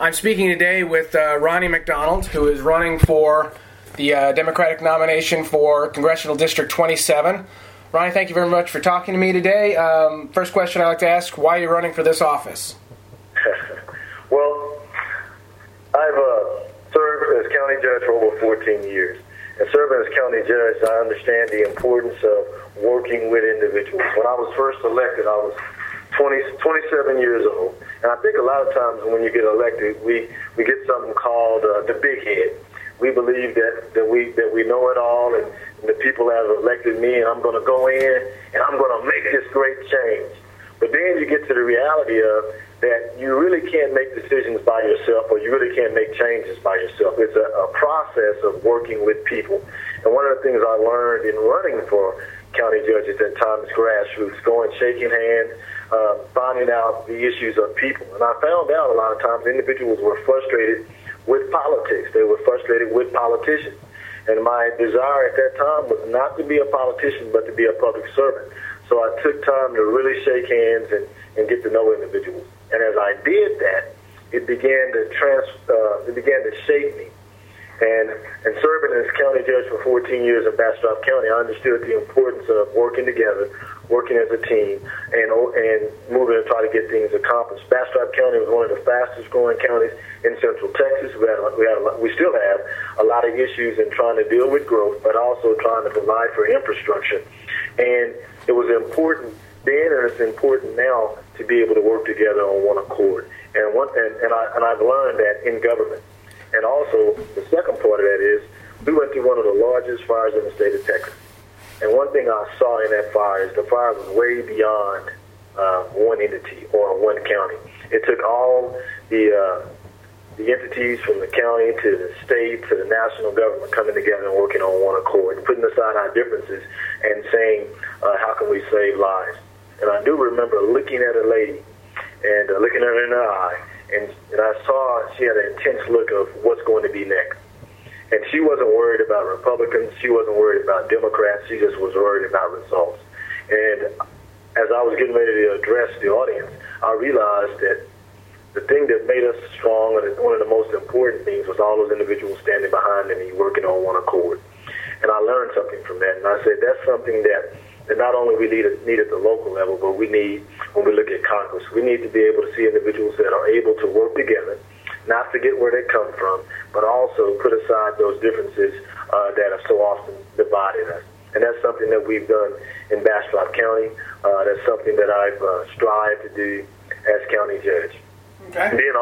I'm speaking today with Ronnie McDonald, who is running for the Democratic nomination for Congressional District 27. Ronnie, thank you very much for talking to me today. First question I'd like to ask, why are you running for this office? Well, I've served as county judge for over 14 years. And serving as county judge, I understand the importance of working with individuals. When I was first elected, I was 27 years old. And I think a lot of times when you get elected, we get something called the big head. We believe that we know it all, and the people have elected me, and I'm going to go in and I'm going to make this great change. But then you get to the reality of that you really can't make decisions by yourself, or you really can't make changes by yourself. It's a process of working with people. And one of the things I learned in running for county judge at that time is grassroots, going, shaking hands, finding out the issues of people. And I found out a lot of times individuals were frustrated with politics. They were frustrated with politicians. And my desire at that time was not to be a politician, but to be a public servant. So I took time to really shake hands and get to know individuals. And as I did that, it began to shape me. And serving as county judge for 14 years in Bastrop County, I understood the importance of working together, working as a team, and moving to try to get things accomplished. Bastrop County was one of the fastest growing counties in Central Texas. We still have a lot of issues in trying to deal with growth, but also trying to provide for infrastructure. And it was important then, and it's important now to be able to work together on one accord. And I've learned that in government. And also, the second part of that is, we went through one of the largest fires in the state of Texas. And one thing I saw in that fire is the fire was way beyond one entity or one county. It took all the entities from the county to the state to the national government coming together and working on one accord, putting aside our differences and saying, how can we save lives? And I do remember looking at a lady and looking at her in her eye, and I saw she had an intense look of what's going to be next. And she wasn't worried about Republicans. She wasn't worried about Democrats. She just was worried about results. And as I was getting ready to address the audience, I realized that the thing that made us strong, and one of the most important things, was all those individuals standing behind me working on one accord. And I learned something from that. And I said, that's something that not only we need at the local level, but we need when we look at Congress. We need to be able to see individuals that are able to work together, not forget where they come from, but also put aside those differences that have so often divided us. And that's something that we've done in Bastrop County. That's something that I've strived to do as county judge. Okay. And then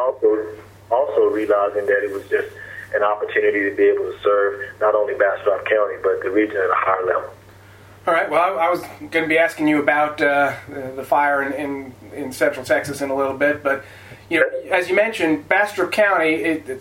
also realizing that it was just an opportunity to be able to serve not only Bastrop County, but the region at a higher level. All right. Well, I was going to be asking you about the fire in Central Texas in a little bit, but you know, as you mentioned, Bastrop County,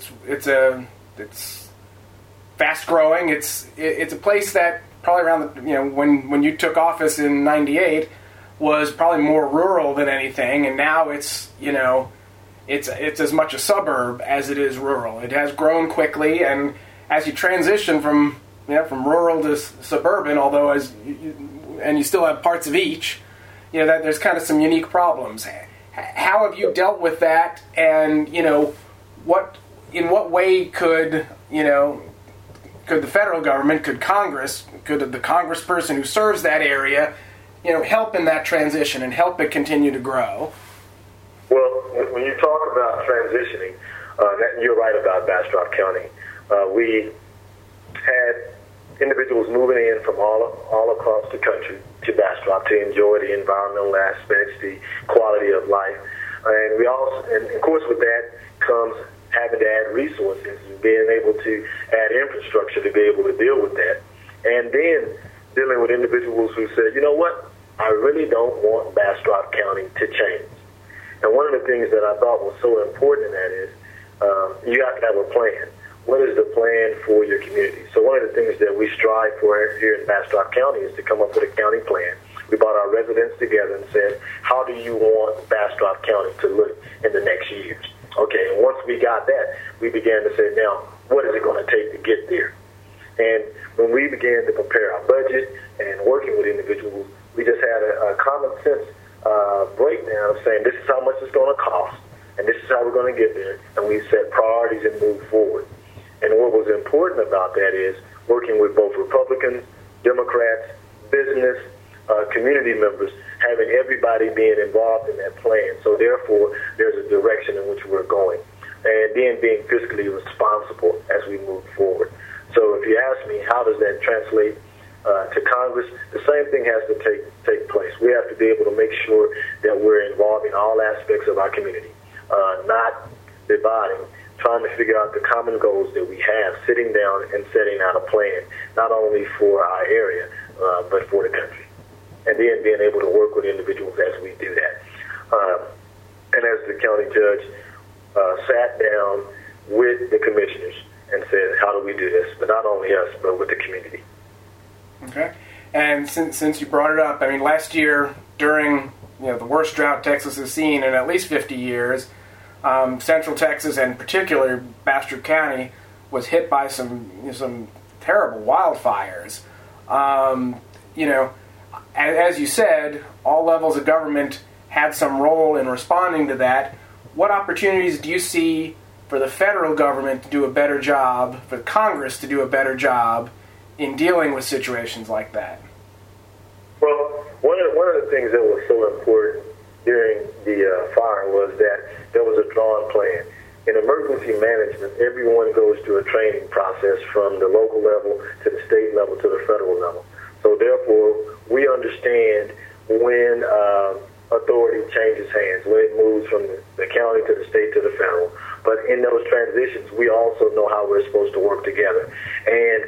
it's fast growing. It's a place that probably around when you took office in '98 was probably more rural than anything, and now it's as much a suburb as it is rural. It has grown quickly, and as you transition from rural to suburban, although and you still have parts of each, that there's kind of some unique problems. How have you dealt with that? And in what way could the federal government, could Congress, could the congressperson who serves that area, help in that transition and help it continue to grow? Well, when you talk about transitioning, you're right about Bastrop County. We had individuals moving in from all across the country to Bastrop to enjoy the environmental aspects, the quality of life. And of course, with that comes having to add resources and being able to add infrastructure to be able to deal with that. And then dealing with individuals who said, you know what, I really don't want Bastrop County to change. And one of the things that I thought was so important in that is you have to have a plan. What is the plan for your community? So one of the things that we strive for here in Bastrop County is to come up with a county plan. We brought our residents together and said, how do you want Bastrop County to look in the next years? Okay, and once we got that, we began to say, now, what is it going to take to get there? And when we began to prepare our budget and working with individuals, we just had a common sense breakdown of saying, this is how much it's going to cost. and this is how we're going to get there, and we set priorities and move forward. And what was important about that is working with both Republicans, Democrats, business, community members, having everybody being involved in that plan. So therefore, there's a direction in which we're going. And then being fiscally responsible as we move forward. So if you ask me, how does that translate to Congress? The same thing has to take place. We have to be able to make sure that we're involving all aspects of our community, not dividing, trying to figure out the common goals that we have, sitting down and setting out a plan, not only for our area, but for the country. And then being able to work with individuals as we do that. And as the county judge sat down with the commissioners and said, how do we do this? But not only us, but with the community. Okay. And since you brought it up, I mean, last year during the worst drought Texas has seen in at least 50 years, Central Texas and particularly Bastrop County was hit by some terrible wildfires. As you said, all levels of government had some role in responding to that. What opportunities do you see for the federal government to do a better job, for Congress to do a better job in dealing with situations like that? Well, one of the things that was so important during the fire was that there was a drawn plan. In emergency management, everyone goes through a training process from the local level to the state level to the federal level. So therefore, we understand when authority changes hands, when it moves from the county to the state to the federal. But in those transitions, we also know how we're supposed to work together. And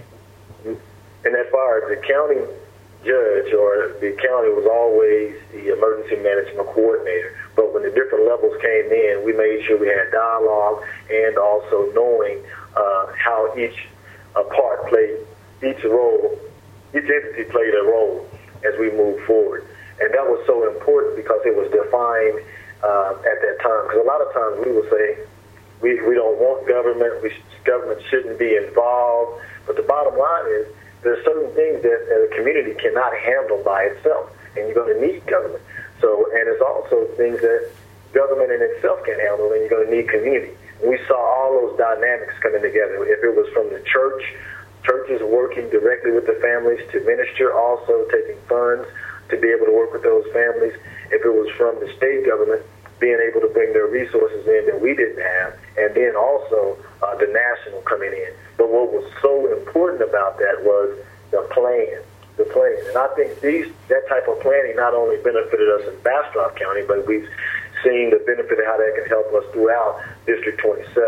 in that fire, the county judge or the county was always the emergency management coordinator. But when the different levels came in, we made sure we had dialogue and also knowing how each part played each role. Each entity played a role as we move forward. And that was so important because it was defined at that time. Because a lot of times we will say, we don't want government, government shouldn't be involved. But the bottom line is, there's certain things that a community cannot handle by itself, and you're going to need government. So, and it's also things that government in itself can handle, and you're going to need community. And we saw all those dynamics coming together. If it was from the churches working directly with the families to minister, also taking funds to be able to work with those families. If it was from the state government, being able to bring their resources in that we didn't have, and then also the national coming in. But what was so important about that was the plan. And I think that type of planning not only benefited us in Bastrop County, but we've seen the benefit of how that can help us throughout District 27.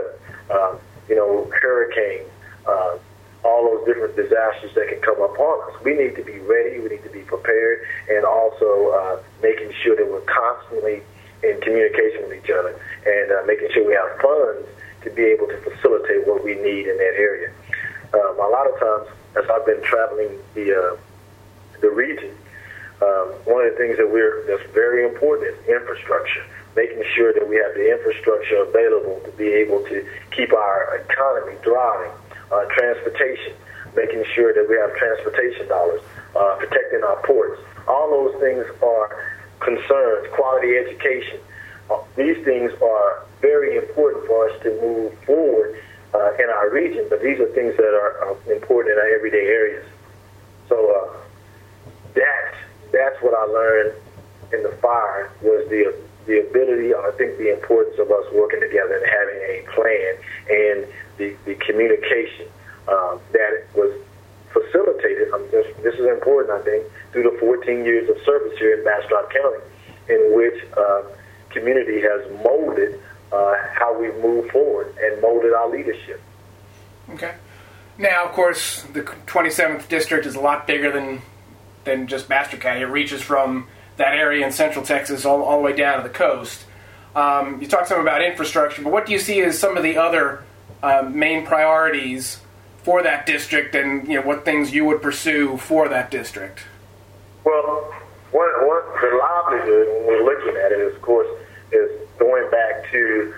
Hurricanes, all those different disasters that can come upon us. We need to be ready, we need to be prepared, and also making sure that we're constantly in communication with each other and making sure we have funds to be able to facilitate what we need in that area. A lot of times, as I've been traveling the region, one of the things that's very important is infrastructure, making sure that we have the infrastructure available to be able to keep our economy thriving. Transportation, making sure that we have transportation dollars, protecting our ports. All those things are concerns, quality education. These things are very important for us to move forward in our region, but these are things that are important in our everyday areas. So that's what I learned in the fire was the ability, I think the importance of us working together and having a plan and the communication that was facilitated. This is important, I think, through the 14 years of service here in Bastrop County, in which community has molded how we move forward and molded our leadership. Okay. Now, of course, the 27th District is a lot bigger than just Bastrop County. It reaches from that area in Central Texas all the way down to the coast. You talked some about infrastructure, but what do you see as some of the other main priorities for that district, and what things you would pursue for that district? Well, the livelihood when we're looking at it, of course, is going back to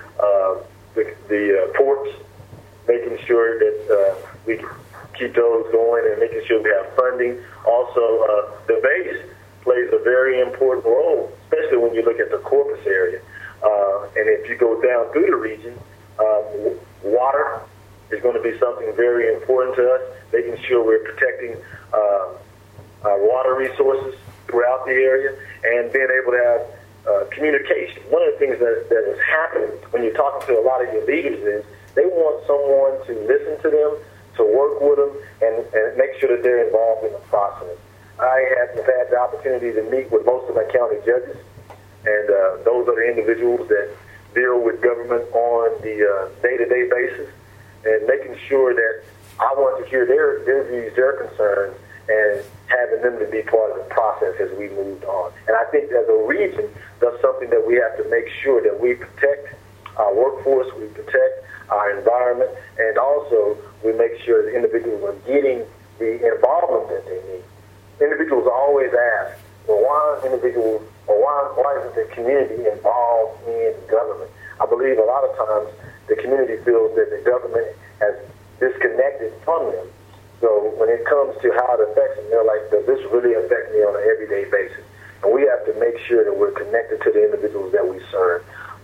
the ports, making sure that we keep those going and making sure we have funding. Also, the base plays a very important role, especially when you look at the Corpus area. And if you go down through the region, water is going to be something very important to us, making sure we're protecting our water resources throughout the area and being able to have communication. One of the things that has happened when you're talking to a lot of your leaders is they want someone to listen to them, to work with them, and make sure that they're involved in the process. I have had the opportunity to meet with most of my county judges, and those are the individuals that deal with government on the day-to-day basis, and making sure that I want to hear their views, their concerns, and having them to be part of the process as we moved on. And I think as a region, that's something that we have to make sure that we protect our workforce, we protect our environment, and also we make sure that individuals are getting the involvement that they need. Individuals always ask, well, why aren't individuals, or why isn't the community involved in government? I believe a lot of times the community feels that the government has disconnected from them. So when it comes to how it affects them, they're like, does this really affect me on an everyday basis? And we have to make sure that we're connected to the individuals that we serve.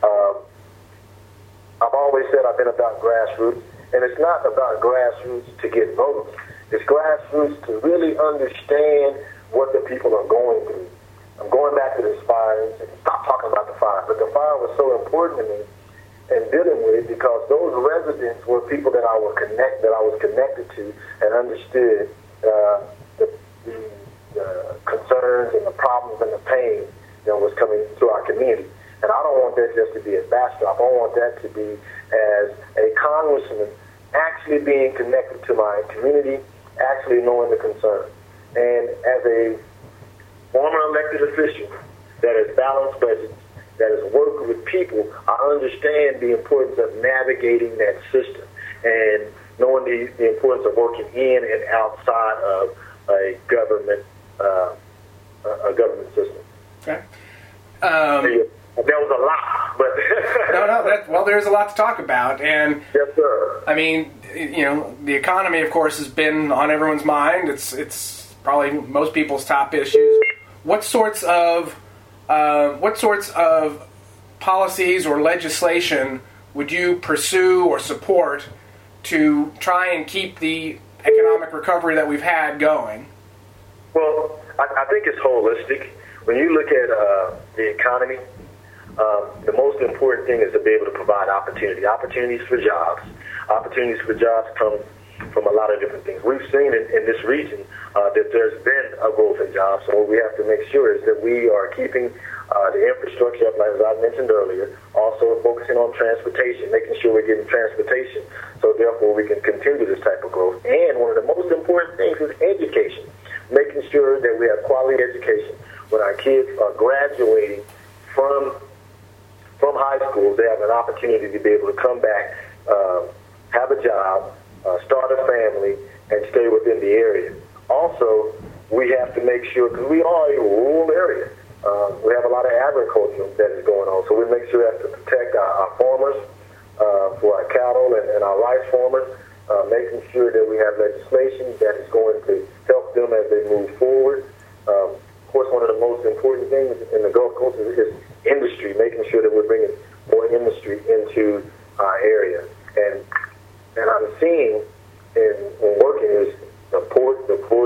I've always said I've been about grassroots, and it's not about grassroots to get votes. It's grassroots to really understand what the people are going through. I'm going back to this fire, and stop talking about the fire, but the fire was so important to me and dealing with it because those residents were people that I was connected to and understood the concerns and the problems and the pain that was coming through our community. And I don't want that just to be a backstop. I want that to be as a congressman actually being connected to my community, actually knowing the concern. And as a former elected official that has balanced budgets, that has worked with people, I understand the importance of navigating that system and knowing the importance of working in and outside of a government system. Okay. There was a lot, but well, there's a lot to talk about, and yes, sir. I mean, the economy, of course, has been on everyone's mind. It's probably most people's top issues. What sorts of policies or legislation would you pursue or support to try and keep the economic recovery that we've had going? Well, I think it's holistic. When you look at the economy, the most important thing is to be able to provide opportunities for jobs. Opportunities for jobs come from a lot of different things. We've seen in this region that there's been a growth in jobs, so what we have to make sure is that we are keeping the infrastructure up, as I mentioned earlier, also focusing on transportation, making sure we're getting transportation, so therefore we can continue this type of growth. And one of the most important things is education, making sure that we have quality education. When our kids are graduating from high school, they have an opportunity to be able to come back, have a job, start a family, and stay within the area. Also, we have to make sure, because we are a rural area, we have a lot of agriculture that is going on, so we make sure we have to protect our farmers, for our cattle and our rice farmers, making sure that we have legislation that is going to help them as they move forward. Of course, one of the most important things in the Gulf Coast is industry, making sure that we're bringing more industry into our area. And I'm seeing in working is the port,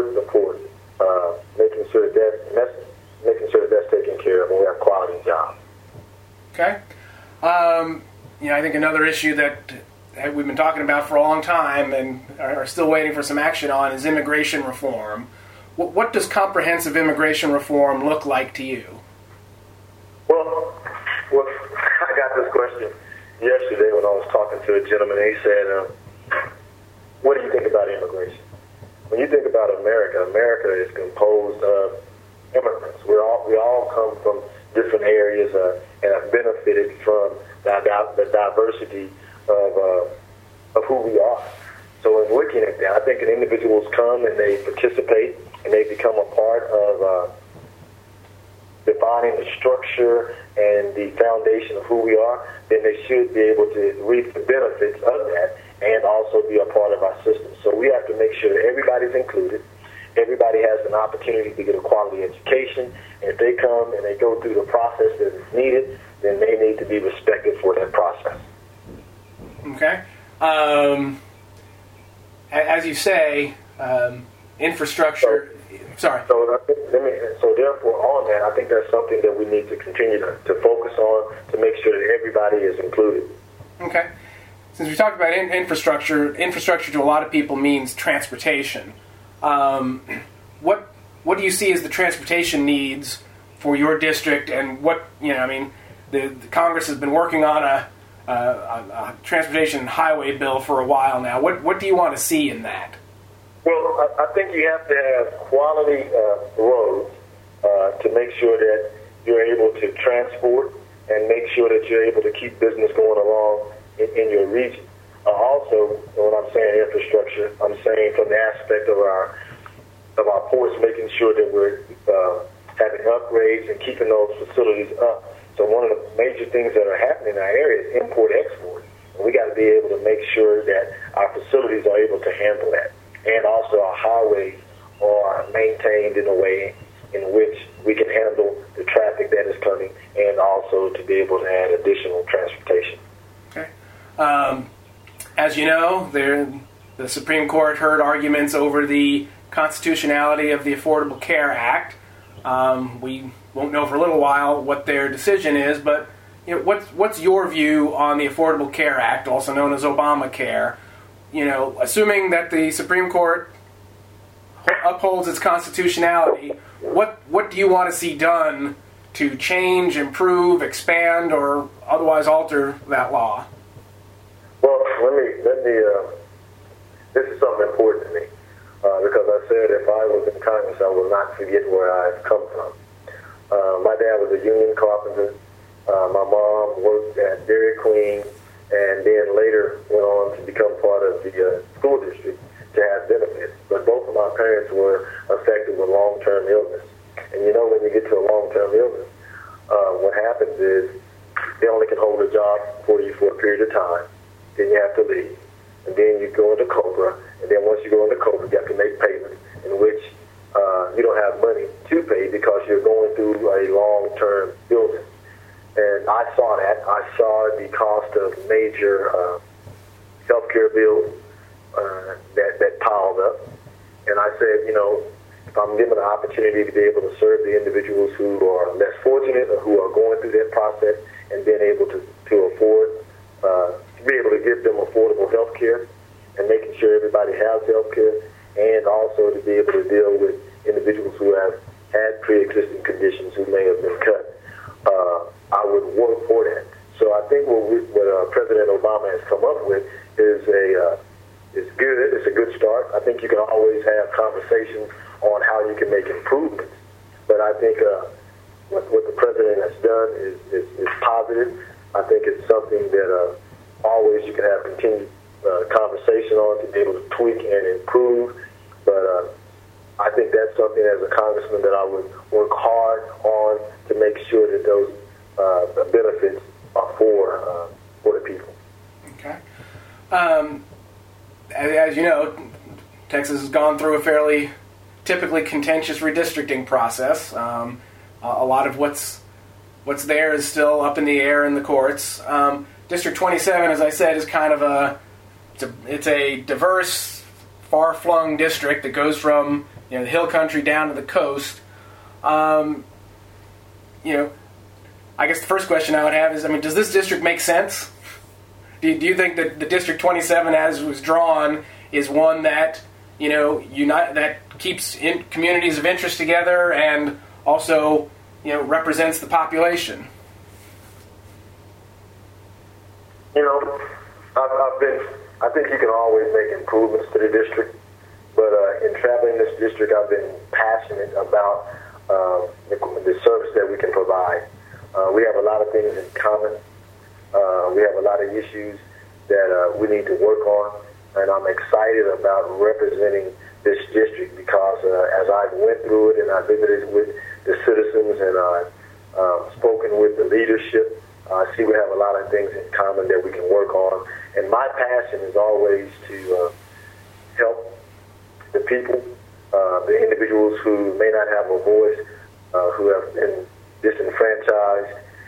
making sure that that's taken care of, and we have quality jobs. Okay. I think another issue that we've been talking about for a long time and are still waiting for some action on is immigration reform. What does comprehensive immigration reform look like to you? Well, I got this question yesterday when I was talking to a gentleman. He said, what do you think about immigration? When you think about America, America is composed of immigrants. We all come from different areas and have benefited from the diversity of who we are. So in looking at that, I think when individuals come and they participate and they become a part of defining the structure and the foundation of who we are, then they should be able to reap the benefits of that and also be a part of our system. So we have to make sure that everybody's included. Everybody has an opportunity to get a quality education. And if they come and they go through the process that is needed, then they need to be respected for that process. Okay. As you say, infrastructure. Sorry. So therefore, on that, I think that's something that we need to continue to focus on to make sure that everybody is included. Okay. Since we talked about infrastructure to a lot of people means transportation. What do you see as the transportation needs for your district, and the Congress has been working on a transportation and highway bill for a while now. What do you want to see in that? Well, I think you have to have quality roads to make sure that you're able to transport and make sure that you're able to keep business going along in your region. Also, when I'm saying infrastructure, I'm saying from the aspect of our ports, making sure that we're having upgrades and keeping those facilities up. So one of the major things that are happening in our area is import-export. And we got to be able to make sure that our facilities are able to handle that. And also our highways are maintained in a way in which we can handle the traffic that is coming, and also to be able to add additional transportation. Okay. As you know, the Supreme Court heard arguments over the constitutionality of the Affordable Care Act. We won't know for a little while what their decision is, but what's your view on the Affordable Care Act, also known as Obamacare? Assuming that the Supreme Court upholds its constitutionality, what do you want to see done to change, improve, expand, or otherwise alter that law? Well, let me. This is something important to me because I said if I was in Congress, I will not forget where I've come from. My dad was a union carpenter. My mom worked at Dairy Queen, and then later went on to become part of the school district to have benefits. But both of my parents were affected with long-term illness. And when you get to a long-term illness, what happens is they only can hold a job for you for a period of time. Then you have to leave. And then you go into COBRA. And then once you go into COBRA, you have to make payments in which you don't have money to pay because you're going through a long-term illness. And I saw that. I saw the cost of major healthcare bills that piled up. And I said, if I'm given an opportunity to be able to serve the individuals who are less fortunate or who are going through that process and being able to afford, to be able to give them affordable health care and making sure everybody has health care, and also to be able to deal with individuals who have had pre-existing conditions who may have been cut, I would work for that. So I think what President Obama has come up with is good. It's a good start. I think you can always have conversations on how you can make improvements. But I think what the president has done is positive. I think it's something that always you can have continued conversation on to be able to tweak and improve. But I think that's something as a congressman that I would work hard on to make sure that those benefits are for the people. Okay. As you know, Texas has gone through a fairly typically contentious redistricting process. A lot of what's there is still up in the air in the courts. District 27, as I said, is kind of it's a diverse, far-flung district that goes from the hill country down to the coast. I guess the first question I would have is, does this district make sense? Do you think that the District 27, as was drawn, is one that that keeps communities of interest together and also represents the population? I think you can always make improvements to the district, but in traveling this district, I've been passionate about the service that we can provide. We have a lot of things in common. We have a lot of issues that we need to work on, and I'm excited about representing this district because as I went through it and I visited with the citizens and I've spoken with the leadership, I see we have a lot of things in common that we can work on. And my passion is always to help the people, the individuals who may not have a voice, who have been disenfranchised,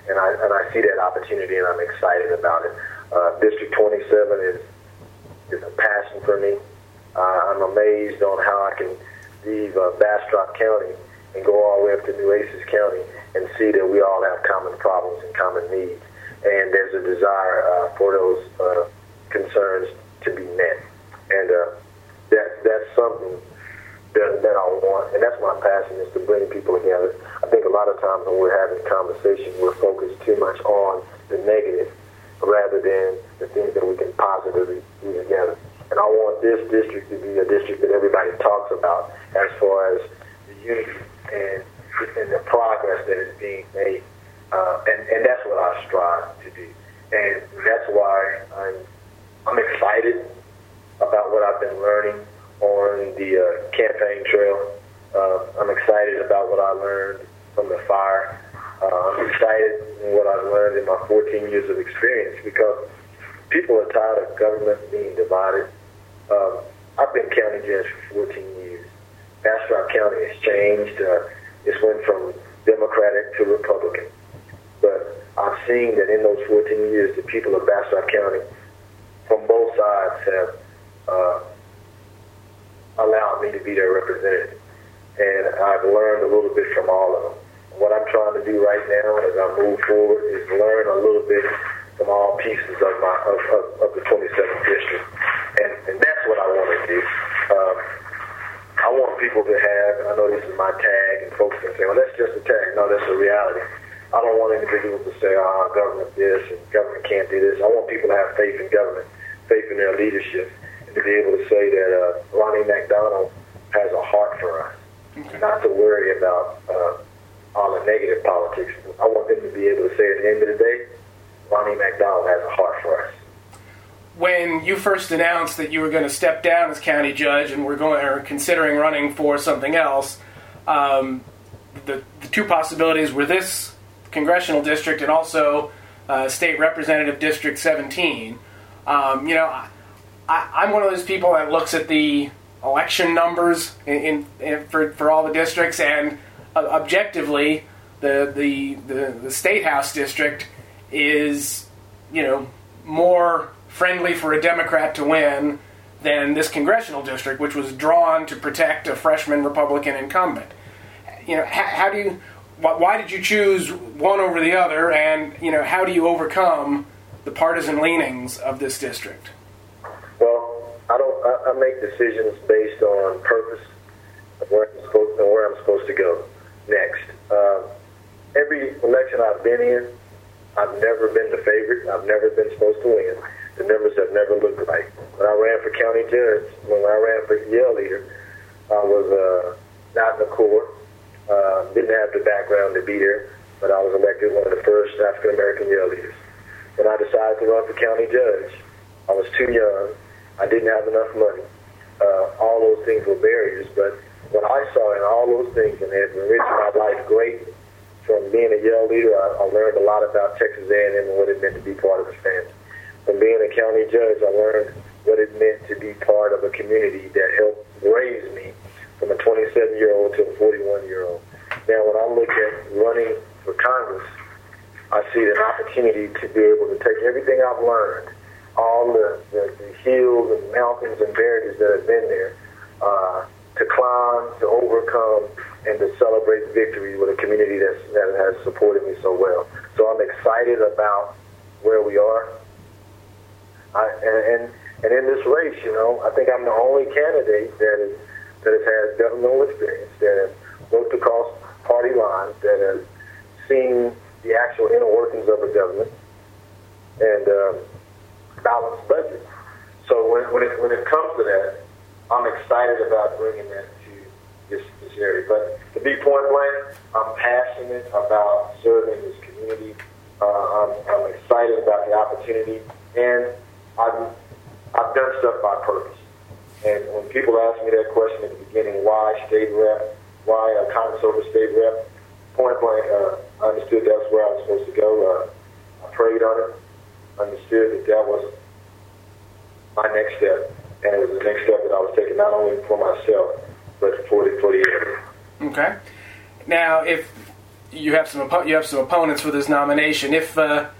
and I see that opportunity, and I'm excited about it. District 27 is a passion for me. I'm amazed on how I can leave Bastrop County and go all the way up to Nueces County and see that we all have common problems and common needs, and there's a desire for those concerns to be met, and that's something that I want, and that's my passion, is to bring people together. I think a lot of times when we're having conversations, we're focused too much on the negative rather than the things that we can positively do together. And I want this district to be a district that everybody talks about as far as the unity and the progress that is being made. And that's what I strive to do. And that's why I'm excited about what I've been learning on the campaign trail. I'm excited about what I learned from the fire. I'm excited in what I've learned in my 14 years of experience, because people are tired of government being divided. I've been county judge for 14 years. Bastrop County has changed. It's went from Democratic to Republican. But I've seen that in those 14 years, the people of Bastrop County from both sides have allowed me to be their representative. And I've learned a little bit from all of them. What I'm trying to do right now as I move forward is learn a little bit from all pieces of the 27th district. And that's what I want to do. I want people to have, and I know this is my tag, and folks can say, well, that's just a tag. No, that's a reality. I don't want individuals to say, government this and government can't do this. I want people to have faith in government, faith in their leadership, and to be able to say that Ronnie McDonald has a heart for us, not to worry about all the negative politics. I want them to be able to say at the end of the day, Ronnie McDonald has a heart for us. When you first announced that you were going to step down as county judge and were considering running for something else, the two possibilities were this congressional district and also State Representative District 17. I'm one of those people that looks at the election numbers for all the districts, and objectively, the State House district is, more friendly for a Democrat to win than this congressional district, which was drawn to protect a freshman Republican incumbent. Why did you choose one over the other, and how do you overcome the partisan leanings of this district? Well, I make decisions based on purpose of where I'm supposed to go next. Every election I've been in, I've never been the favorite. I've never been supposed to win. The numbers have never looked right. When I ran for county judge, when I ran for Yale leader, I was not in the Corps. Didn't have the background to be there, but I was elected one of the first African American Yale leaders. When I decided to run for county judge, I was too young. I didn't have enough money. All those things were barriers, but what I saw in all those things, and it enriched my life greatly. From being a Yale leader, I learned a lot about Texas A&M and what it meant to be part of the family. From being a county judge, I learned what it meant to be part of a community that helped raise me from a 27-year-old to a 41-year-old. Now, when I look at running for Congress, I see an opportunity to be able to take everything I've learned, all the hills and mountains and barriers that have been there, to climb, to overcome, and to celebrate victory with a community that has supported me so well. So I'm excited about where we are. And in this race, I think I'm the only candidate that has had governmental experience, that has worked across party lines, that has seen the actual inner workings of a government and balanced budget. So when it comes to that, I'm excited about bringing that to this area. But to be point blank, I'm passionate about serving this community. I'm excited about the opportunity, and I've done stuff by purpose. And when people ask me that question at the beginning, why state rep, why Congress over state rep, point blank, I understood that's where I was supposed to go. I prayed on it, understood that was my next step, and it was the next step that I was taking not only for myself, but for the area. Okay. Now, if you have some opponents for this nomination. If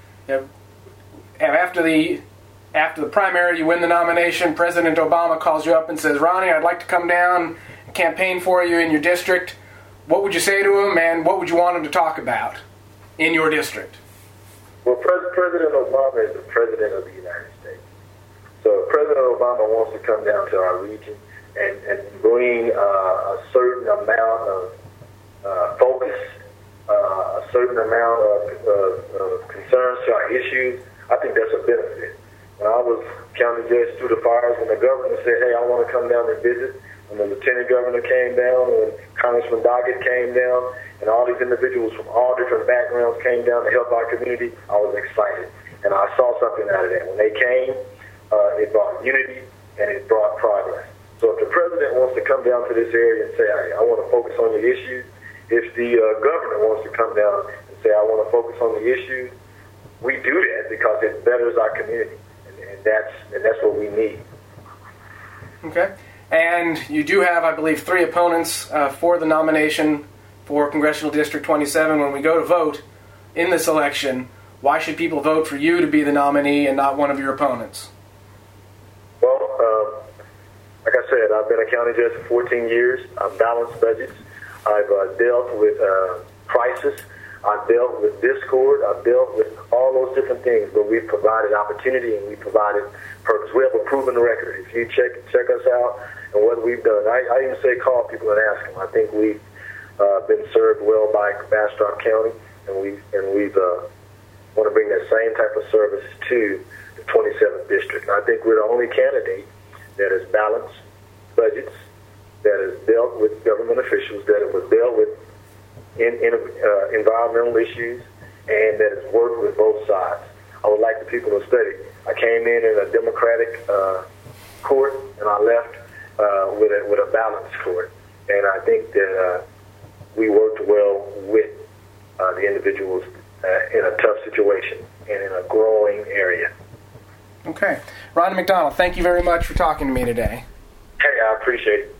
after the primary you win the nomination, President Obama calls you up and says, "Ronnie, I'd like to come down and campaign for you in your district," what would you say to him, and what would you want him to talk about in your district? Well, President Obama is the President of the United States. So President Obama wants to come down to our region and bring a certain amount of focus, a certain amount of concerns to our issues. I think that's a benefit. When I was county judge through the fires, when the governor said, "Hey, I want to come down and visit," when the lieutenant governor came down, when Congressman Doggett came down, and all these individuals from all different backgrounds came down to help our community, I was excited. And I saw something out of that. When they came, it brought unity and it brought progress. So if the president wants to come down to this area and say, "Hey, I want to focus on the issues," if the governor wants to come down and say, "I want to focus on the issues," we do that because it betters our community, and that's what we need. Okay. And you do have, I believe, 3 opponents for the nomination for Congressional District 27. When we go to vote in this election, why should people vote for you to be the nominee and not one of your opponents? Well, like I said, I've been a county judge for 14 years. I've balanced budgets. I've dealt with crisis. I've dealt with discord. I've dealt with all those different things, but we've provided opportunity and we've provided purpose. We have a proven record. If you check us out and what we've done, I even say call people and ask them. I think we've been served well by Bastrop County, and we've want to bring that same type of service to the 27th district. I think we're the only candidate that has balanced budgets, that has dealt with government officials, that has dealt with environmental issues, and that has worked with both sides. I would like the people to study. I came in a Democratic court, and I left with a balanced court. And I think that we worked well with the individuals in a tough situation and in a growing area. Okay. Ronnie McDonald, thank you very much for talking to me today. Hey, I appreciate it.